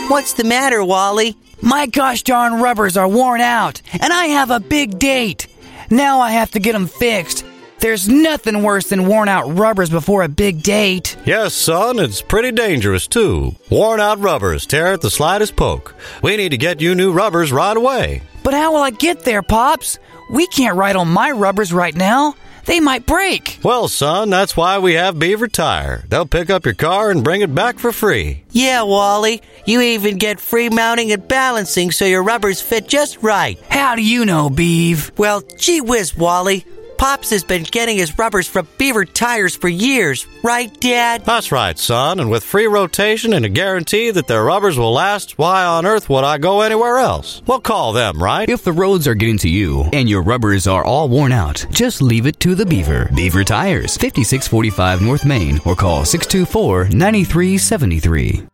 What's the matter, Wally? My gosh darn rubbers are worn out, and I have a big date. Now I have to get them fixed. There's nothing worse than worn out rubbers before a big date. Yes, son, it's pretty dangerous, too. Worn out rubbers tear at the slightest poke. We need to get you new rubbers right away. But how will I get there, Pops? We can't ride on my rubbers right now. They might break. Well, son, that's why we have Beaver Tire. They'll pick up your car and bring it back for free. Yeah, Wally. You even get free mounting and balancing so your rubbers fit just right. How do you know, Beav? Well, gee whiz, Wally. Pops has been getting his rubbers from Beaver Tires for years, right, Dad? That's right, son, and with free rotation and a guarantee that their rubbers will last, why on earth would I go anywhere else? We'll call them, right? If the roads are getting to you and your rubbers are all worn out, just leave it to the Beaver. Beaver Tires, 5645 North Main, or call 624-9373.